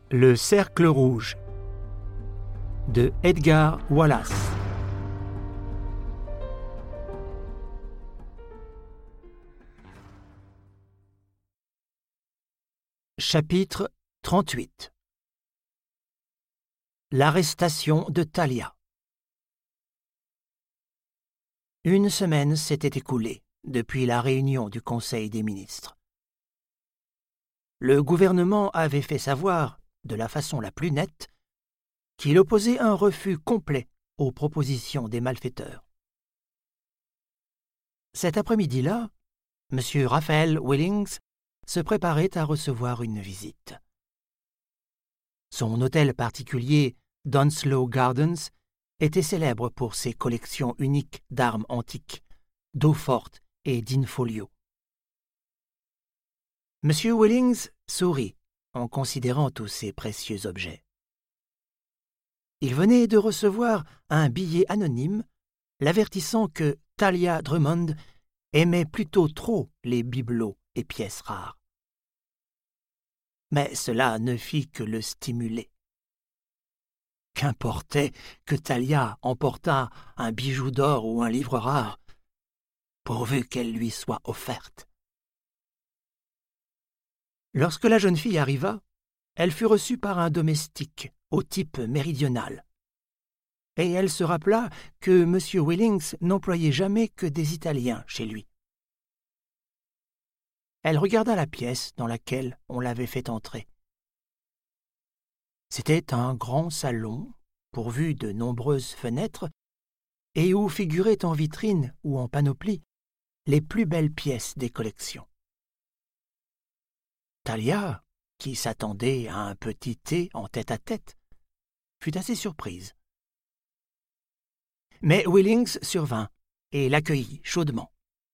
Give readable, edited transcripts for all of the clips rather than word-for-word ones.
Le cercle rouge de Edgar Wallace. Chapitre 38. L'arrestation de Thalia. Une semaine s'était écoulée depuis la réunion du Conseil des ministres. Le gouvernement avait fait savoir, de la façon la plus nette, qu'il opposait un refus complet aux propositions des malfaiteurs. Cet après-midi-là, M. Raphael Willings se préparait à recevoir une visite. Son hôtel particulier, Donslow Gardens, était célèbre pour ses collections uniques d'armes antiques, d'eau-forte et d'infolio. M. Willings sourit en considérant tous ces précieux objets. Il venait de recevoir un billet anonyme l'avertissant que Thalia Drummond aimait plutôt trop les bibelots et pièces rares. Mais cela ne fit que le stimuler. Qu'importait que Thalia emportât un bijou d'or ou un livre rare, pourvu qu'elle lui soit offerte. Lorsque la jeune fille arriva, elle fut reçue par un domestique au type méridional. Et elle se rappela que M. Willings n'employait jamais que des Italiens chez lui. Elle regarda la pièce dans laquelle on l'avait fait entrer. C'était un grand salon, pourvu de nombreuses fenêtres, et où figuraient en vitrine ou en panoplie les plus belles pièces des collections. Thalia, qui s'attendait à un petit thé en tête-à-tête, fut assez surprise. Mais Willings survint et l'accueillit chaudement.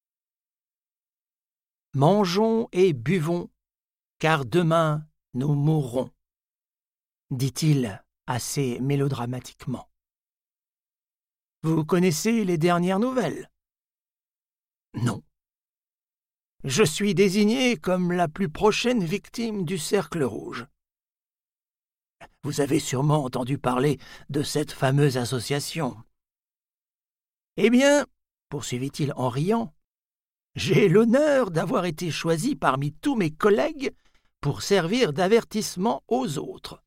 « Mangeons et buvons, car demain nous mourrons », dit-il assez mélodramatiquement. « Vous connaissez les dernières nouvelles ? » ?»« Non. Je suis désigné comme la plus prochaine victime du cercle rouge. Vous avez sûrement entendu parler de cette fameuse association. Eh bien, poursuivit-il en riant, j'ai l'honneur d'avoir été choisi parmi tous mes collègues pour servir d'avertissement aux autres.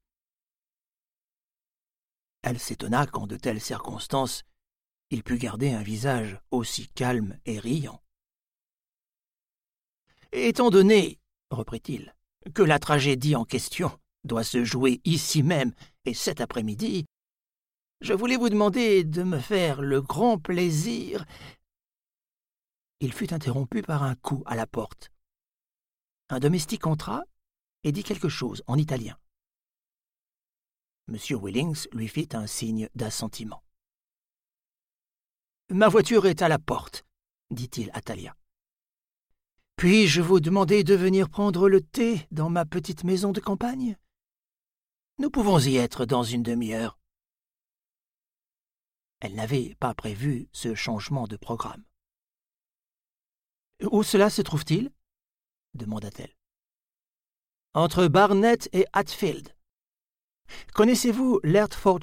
Elle s'étonna qu'en de telles circonstances, il pût garder un visage aussi calme et riant. Étant donné, reprit-il, que la tragédie en question doit se jouer ici même et cet après-midi, je voulais vous demander de me faire le grand plaisir. Il fut interrompu par un coup à la porte. Un domestique entra et dit quelque chose en italien. M. Willings lui fit un signe d'assentiment. « Ma voiture est à la porte, » dit-il à Thalia. « Puis-je vous demander de venir prendre le thé dans ma petite maison de campagne ? Nous pouvons y être dans une demi-heure. » Elle n'avait pas prévu ce changement de programme. « Où cela se trouve-t-il ? » demanda-t-elle. « Entre Barnet et Hatfield. Connaissez-vous l'Hertfordshire ?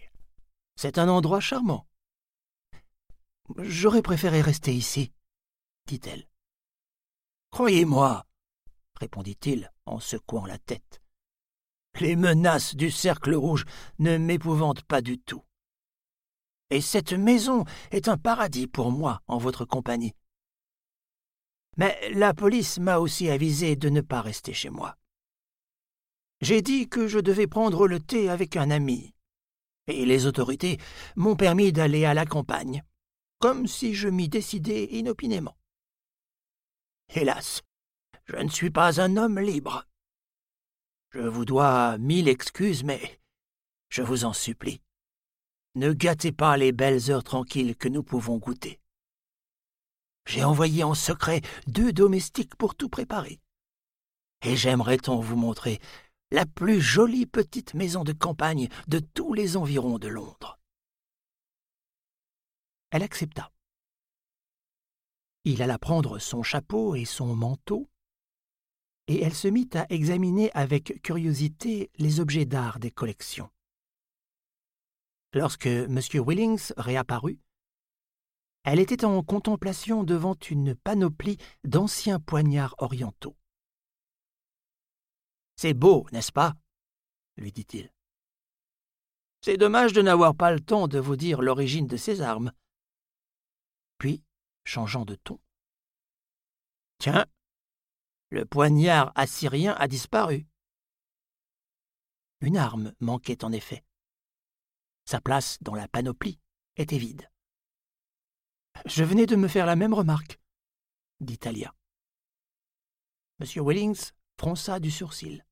C'est un endroit charmant. »« J'aurais préféré rester ici, » dit-elle. « Croyez-moi, » répondit-il en secouant la tête, « les menaces du cercle rouge ne m'épouvantent pas du tout. Et cette maison est un paradis pour moi en votre compagnie. Mais la police m'a aussi avisé de ne pas rester chez moi. J'ai dit que je devais prendre le thé avec un ami, et les autorités m'ont permis d'aller à la campagne, comme si je m'y décidais inopinément. Hélas, je ne suis pas un homme libre. Je vous dois 1000 excuses, mais je vous en supplie, ne gâtez pas les belles heures tranquilles que nous pouvons goûter. J'ai envoyé en secret 2 domestiques pour tout préparer. Et j'aimerais tant vous montrer la plus jolie petite maison de campagne de tous les environs de Londres. » Elle accepta. Il alla prendre son chapeau et son manteau, et elle se mit à examiner avec curiosité les objets d'art des collections. Lorsque M. Willings réapparut, elle était en contemplation devant une panoplie d'anciens poignards orientaux. « C'est beau, n'est-ce pas ?» lui dit-il. « C'est dommage de n'avoir pas le temps de vous dire l'origine de ces armes. » Puis, changeant de ton, « Tiens, le poignard assyrien a disparu. » Une arme manquait en effet. Sa place dans la panoplie était vide. « Je venais de me faire la même remarque, » dit Thalia. M. Willings fronça du sourcil.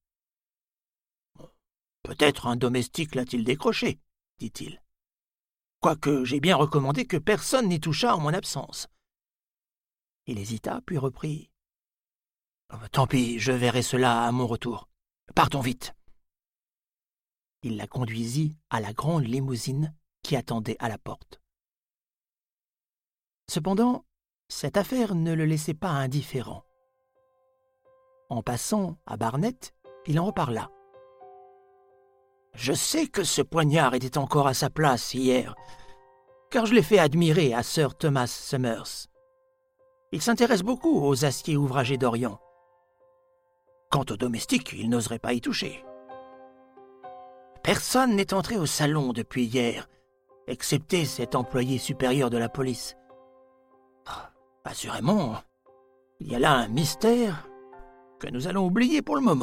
« Peut-être un domestique l'a-t-il décroché, » dit-il. « Quoique j'ai bien recommandé que personne n'y touchât en mon absence. » Il hésita, puis reprit. « Tant pis, je verrai cela à mon retour. Partons vite. » Il la conduisit à la grande limousine qui attendait à la porte. Cependant, cette affaire ne le laissait pas indifférent. En passant à Barnett, il en reparla. « Je sais que ce poignard était encore à sa place hier, car je l'ai fait admirer à Sir Thomas Somers. Il s'intéresse beaucoup aux aciers ouvragés d'Orient. Quant au domestique, il n'oserait pas y toucher. Personne n'est entré au salon depuis hier, excepté cet employé supérieur de la police. Assurément, il y a là un mystère que nous allons oublier pour le moment. »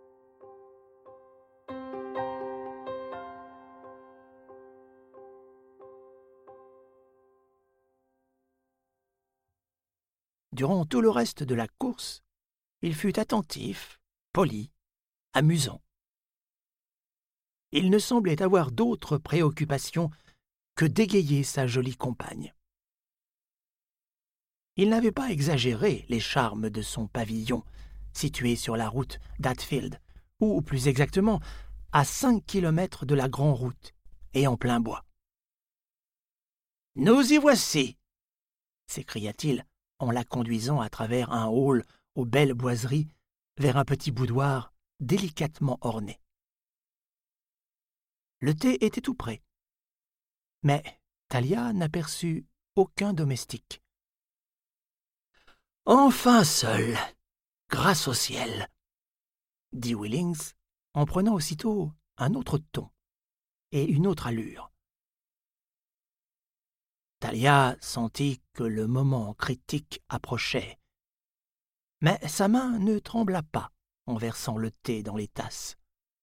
Durant tout le reste de la course, il fut attentif, poli, amusant. Il ne semblait avoir d'autre préoccupation que d'égayer sa jolie compagne. Il n'avait pas exagéré les charmes de son pavillon, situé sur la route d'Hatfield, ou plus exactement, à 5 kilomètres de la grande route, et en plein bois. « Nous y voici !» s'écria-t-il en la conduisant à travers un hall aux belles boiseries vers un petit boudoir délicatement orné. Le thé était tout prêt, mais Thalia n'aperçut aucun domestique. « Enfin seul, grâce au ciel !» dit Willings en prenant aussitôt un autre ton et une autre allure. Thalia sentit que le moment critique approchait, mais sa main ne trembla pas en versant le thé dans les tasses.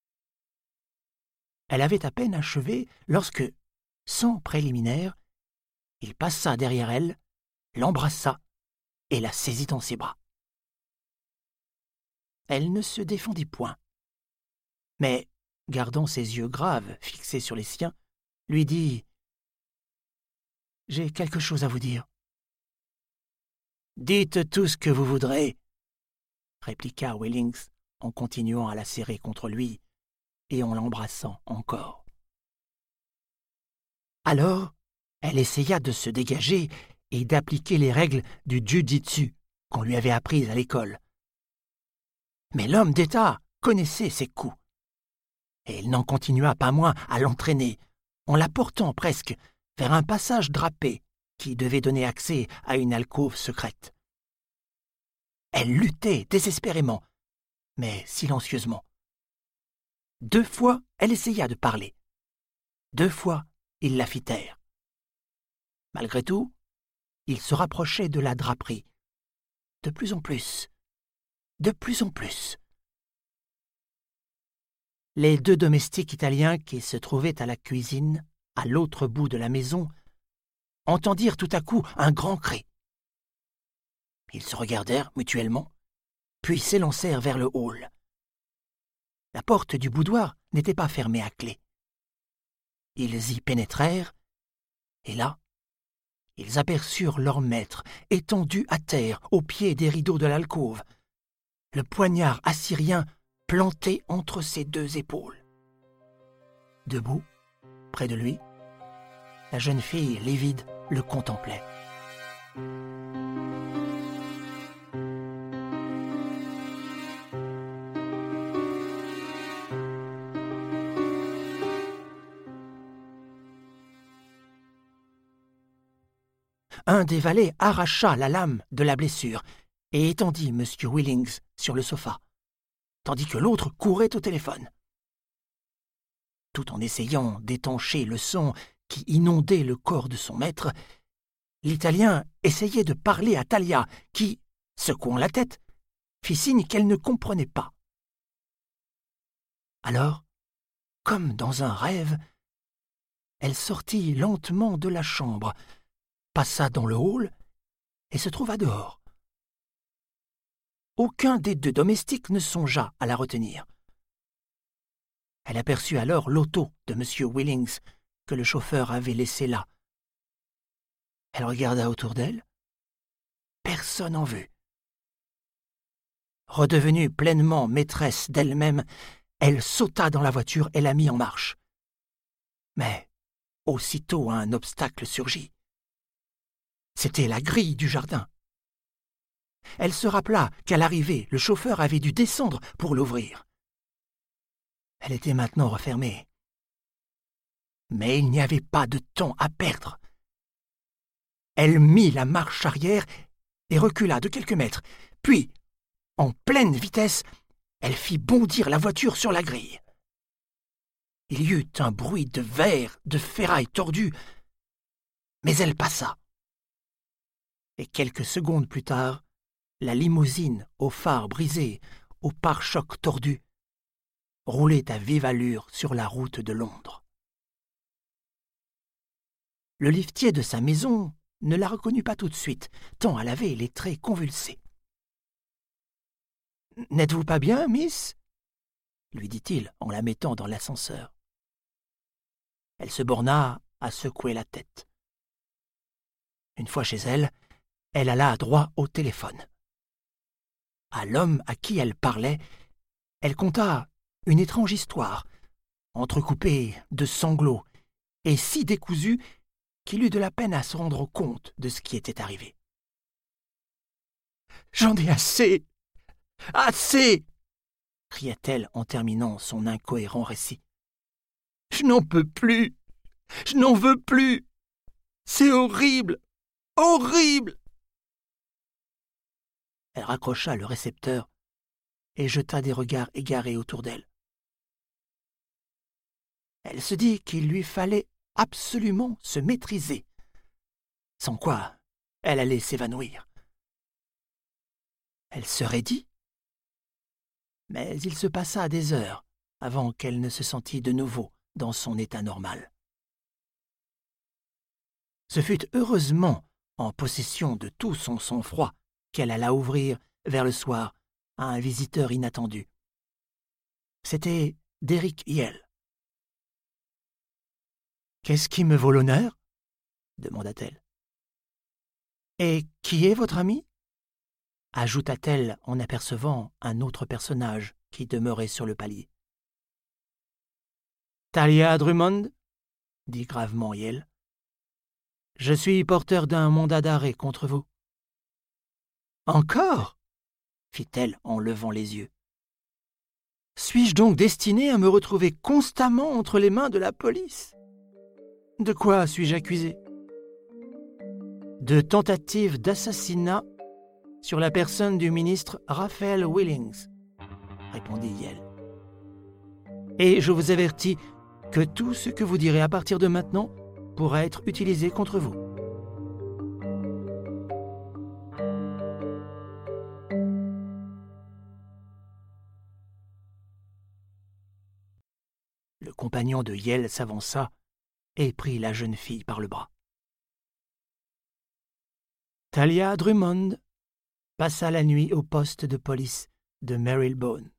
Elle avait à peine achevé lorsque, sans préliminaire, il passa derrière elle, l'embrassa et la saisit dans ses bras. Elle ne se défendit point, mais, gardant ses yeux graves fixés sur les siens, lui dit « J'ai quelque chose à vous dire. »« Dites tout ce que vous voudrez, » répliqua Willings en continuant à la serrer contre lui et en l'embrassant encore. Alors, elle essaya de se dégager et d'appliquer les règles du jiu-jitsu qu'on lui avait apprises à l'école. Mais l'homme d'État connaissait ses coups, et il n'en continua pas moins à l'entraîner, en la portant presque vers un passage drapé qui devait donner accès à une alcôve secrète. Elle luttait désespérément, mais silencieusement. 2 fois, elle essaya de parler. 2 fois, il la fit taire. Malgré tout, il se rapprochait de la draperie. De plus en plus. De plus en plus. Les 2 domestiques italiens qui se trouvaient à la cuisine, à l'autre bout de la maison, entendirent tout à coup un grand cri. Ils se regardèrent mutuellement, puis s'élancèrent vers le hall. La porte du boudoir n'était pas fermée à clé. Ils y pénétrèrent, et là, ils aperçurent leur maître étendu à terre au pied des rideaux de l'alcôve, le poignard assyrien planté entre ses 2 épaules. Debout, près de lui, la jeune fille livide le contemplait. un des valets arracha la lame de la blessure et étendit M. Willings sur le sofa, tandis que l'autre courait au téléphone. Tout en essayant d'étancher le son qui inondait le corps de son maître, l'Italien essayait de parler à Talia, qui, secouant la tête, fit signe qu'elle ne comprenait pas. Alors, comme dans un rêve, elle sortit lentement de la chambre, passa dans le hall et se trouva dehors. Aucun des deux domestiques ne songea à la retenir. Elle aperçut alors l'auto de M. Willings que le chauffeur avait laissé là. Elle regarda autour d'elle. Personne en vue. Redevenue pleinement maîtresse d'elle-même, elle sauta dans la voiture et la mit en marche. Mais aussitôt un obstacle surgit. C'était la grille du jardin. Elle se rappela qu'à l'arrivée, le chauffeur avait dû descendre pour l'ouvrir. Elle était maintenant refermée. Mais il n'y avait pas de temps à perdre. Elle mit la marche arrière et recula de quelques mètres. Puis, en pleine vitesse, elle fit bondir la voiture sur la grille. Il y eut un bruit de verre, de ferraille tordue, mais elle passa. Et quelques secondes plus tard, la limousine aux phares brisés, aux pare-chocs tordus, roulait à vive allure sur la route de Londres. Le liftier de sa maison ne la reconnut pas tout de suite, tant elle avait les traits convulsés. « N'êtes-vous pas bien, miss ?» lui dit-il en la mettant dans l'ascenseur. Elle se borna à secouer la tête. Une fois chez elle, elle alla droit au téléphone. À l'homme à qui elle parlait, elle conta une étrange histoire, entrecoupée de sanglots et si décousue qu'il eut de la peine à se rendre compte de ce qui était arrivé. « J'en ai assez! Assez !» cria-t-elle en terminant son incohérent récit. « Je n'en peux plus! Je n'en veux plus! C'est horrible! Horrible !» Elle raccrocha le récepteur et jeta des regards égarés autour d'elle. Elle se dit qu'il lui fallait absolument se maîtriser, sans quoi elle allait s'évanouir. Elle se raidit, mais il se passa des heures avant qu'elle ne se sentît de nouveau dans son état normal. Ce fut heureusement en possession de tout son sang-froid qu'elle alla ouvrir vers le soir à un visiteur inattendu. C'était Derrick Yell. « Qu'est-ce qui me vaut l'honneur ?» demanda-t-elle. « Et qui est votre ami ?» ajouta-t-elle en apercevant un autre personnage qui demeurait sur le palier. « Talia Drummond ?» dit gravement Yell. « Je suis porteur d'un mandat d'arrêt contre vous. »« Encore ?» fit-elle en levant les yeux. « Suis-je donc destinée à me retrouver constamment entre les mains de la police ? De quoi suis-je accusé ? De tentative d'assassinat sur la personne du ministre Raphael Willings, répondit Yell. Et je vous avertis que tout ce que vous direz à partir de maintenant pourra être utilisé contre vous. Le compagnon de Yell s'avança et prit la jeune fille par le bras. Talia Drummond passa la nuit au poste de police de Marylebone.